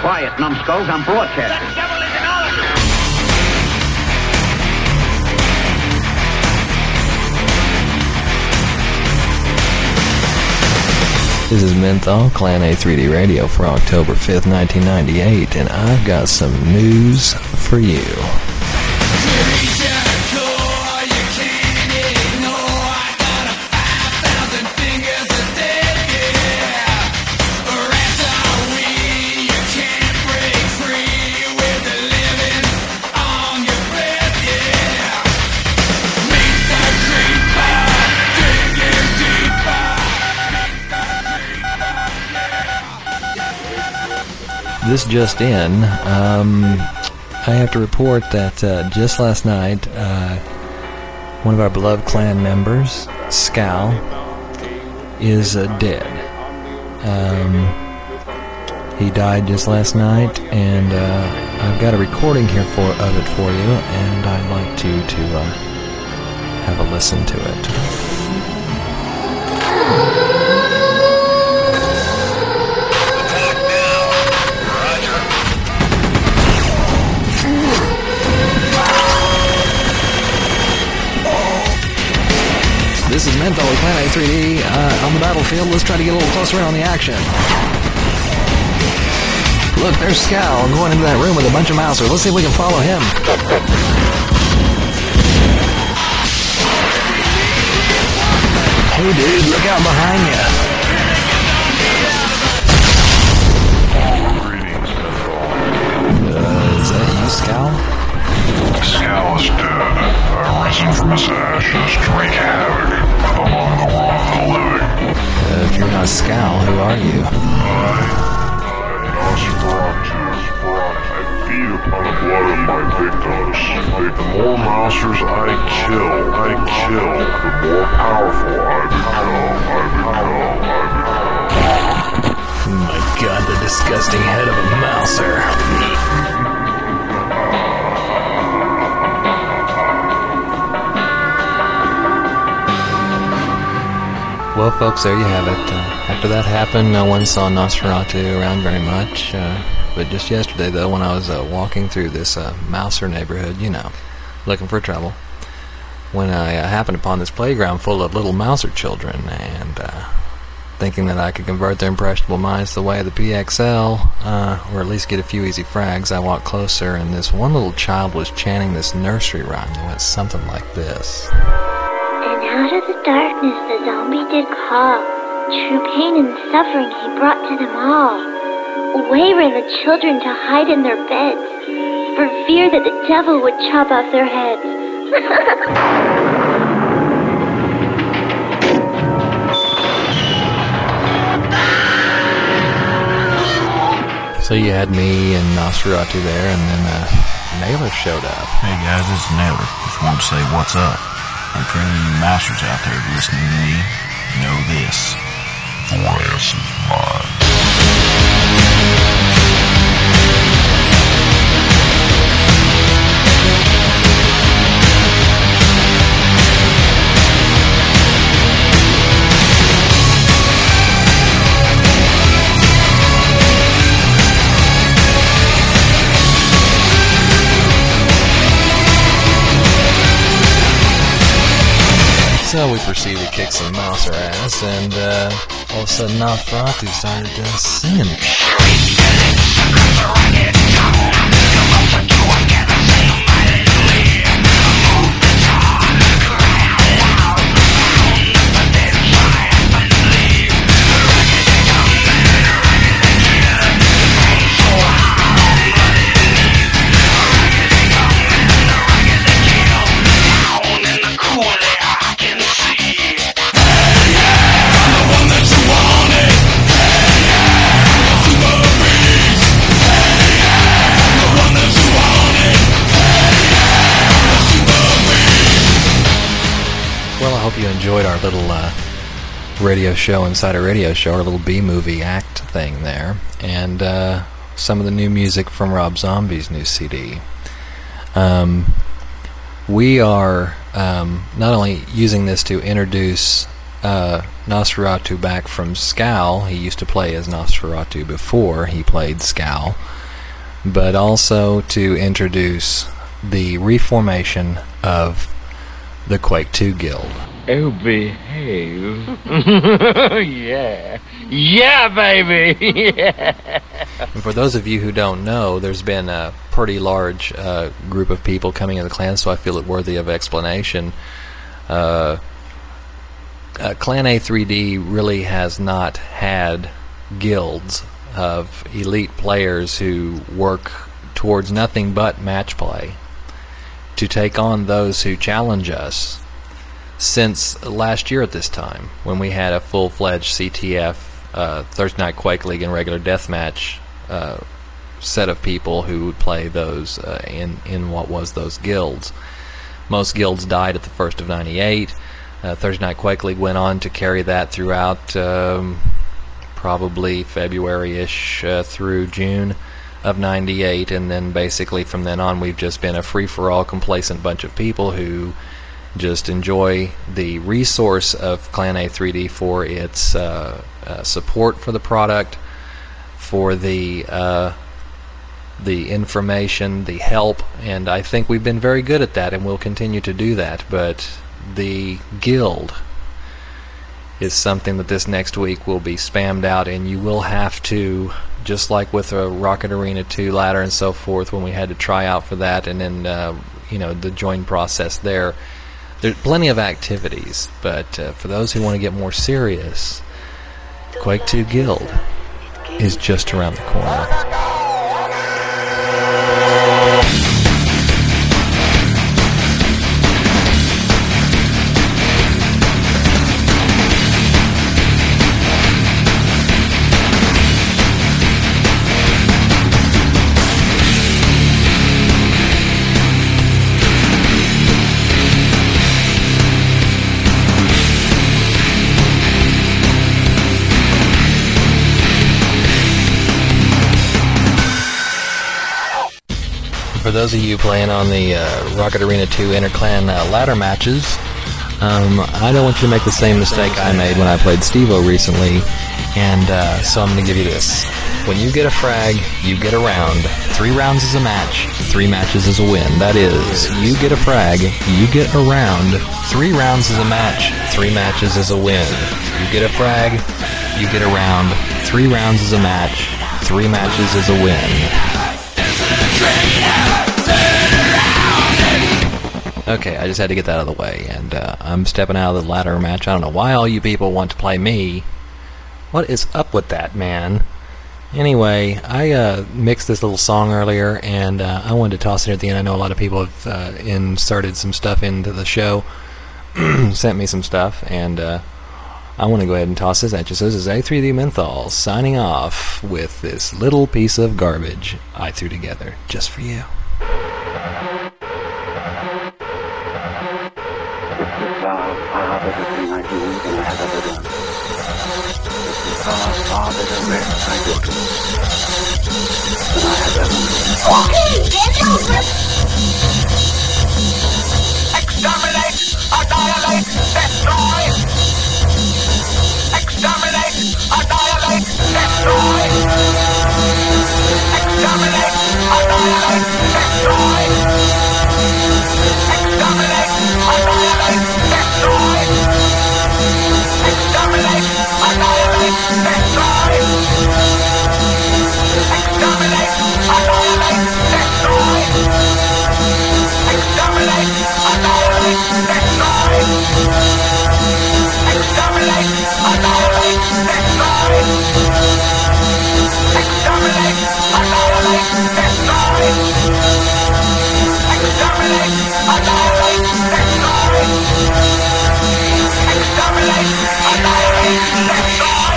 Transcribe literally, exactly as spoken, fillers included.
Quiet, numbskulls, I'm broadcasting. The devil is in all of you! This is Menthol, Clan A three D Radio for October fifth, nineteen ninety-eight, and I've got some news for you. This just in, um, I have to report that uh, just last night, uh, one of our beloved clan members, Scal, is uh, dead. Um, he died just last night, and uh, I've got a recording here for of it for you, and I'd like you to uh, have a listen to it. This is Menthol with Clan A three D uh, on the battlefield. Let's try to get a little closer in on the action. Look, there's Scal going into that room with a bunch of mousers. Let's see if we can follow him. Hey, dude, look out behind you. Greetings, Menthol. Uh, is that you, Scal? Scal is dead. I've risen from his ashes to wreak havoc among the world of the living. Uh, if you're not Scal, who are you? I, I, Nosferatu, I feed upon the blood of my victims. The more mousers I kill, I kill, the more powerful I become, I become, I become. Oh my god, the disgusting head of a mouser. Well, folks, there you have it. Uh, after that happened, no one saw Nosferatu around very much. Uh, but just yesterday, though, when I was uh, walking through this uh, Mouser neighborhood, you know, looking for trouble, when I uh, happened upon this playground full of little Mouser children, and uh, thinking that I could convert their impressionable minds the way of the P X L, uh, or at least get a few easy frags, I walked closer, and this one little child was chanting this nursery rhyme that went something like this. And out of the darkness the zombie did call. True pain and suffering he brought to them all. Away ran the children to hide in their beds, for fear that the devil would chop off their heads. So you had me and Nosferatu there, and then uh, Naylor showed up. Hey guys, this is Naylor. Just wanted to say what's up. And for any of you masters out there listening to me, know this. Your ass is mine. So we proceeded to kick some Mouser ass, and uh, all of a sudden Nosferatu started uh, singing. Well, I hope you enjoyed our little uh, radio show inside a radio show, our little B-movie act thing there, and uh, some of the new music from Rob Zombie's new C D. Um, we are um, not only using this to introduce uh, Nosferatu back from Scowl. He used to play as Nosferatu before he played Scowl. But also to introduce the reformation of the Quake two Guild. Oh, behave. Yeah. Yeah, baby! Yeah! And for those of you who don't know, there's been a pretty large uh, group of people coming into the clan, so I feel it worthy of explanation. Uh, uh, Clan A three D really has not had guilds of elite players who work towards nothing but match play to take on those who challenge us since last year at this time, when we had a full-fledged C T F, uh, Thursday Night Quake League, and regular deathmatch uh, set of people who would play those uh, in, in what was those guilds. Most guilds died at the first of ninety-eight. Uh, Thursday Night Quake League went on to carry that throughout um, probably February-ish uh, through June of ninety-eight, and then basically from then on we've just been a free-for-all complacent bunch of people who just enjoy the resource of Clan A three D for its uh, uh, support for the product, for the uh, the information, the help, and I think we've been very good at that, and we'll continue to do that. But the guild is something that this next week will be spammed out, and you will have to, just like with a Rocket Arena two ladder and so forth, when we had to try out for that, and then uh, you know, the join process there. There's plenty of activities, but uh, for those who want to get more serious, Quake two Guild is just around the corner. For those of you playing on the uh, Rocket Arena two Interclan uh, ladder matches, um, I don't want you to make the same mistake I made when I played Stevo recently, and uh, so I'm going to give you this. When you get a frag, you get a round. Three rounds is a match, three matches is a win. That is, you get a frag, you get a round. Three rounds is a match, three matches is a win. You get a frag, you get a round. Three rounds is a match, three matches is a win. Okay, I just had to get that out of the way, and uh, I'm stepping out of the ladder match. I don't know why all you people want to play me. What is up with that, man? Anyway, I uh, mixed this little song earlier, and uh, I wanted to toss it at the end. I know a lot of people have uh, inserted some stuff into the show, sent me some stuff, and uh, I want to go ahead and toss this at you. So this is A three D Menthol signing off with this little piece of garbage I threw together just for you. This is uh, far better thing I do than I have ever done. This is far, far better rest I go to than I have ever known. Exterminate, annihilate, destroy! Exterminate, annihilate, destroy! Exterminate, annihilate, destroy! Exterminate, annihilate, destroy! Exterminate, annihilate, destroy! Exterminate, annihilate, destroy! Exterminate, annihilate, destroy! Exterminate, annihilate, destroy! Exterminate, annihilate, destroy! Exterminate, annihilate, destroy! Exterminate, annihilate, destroy!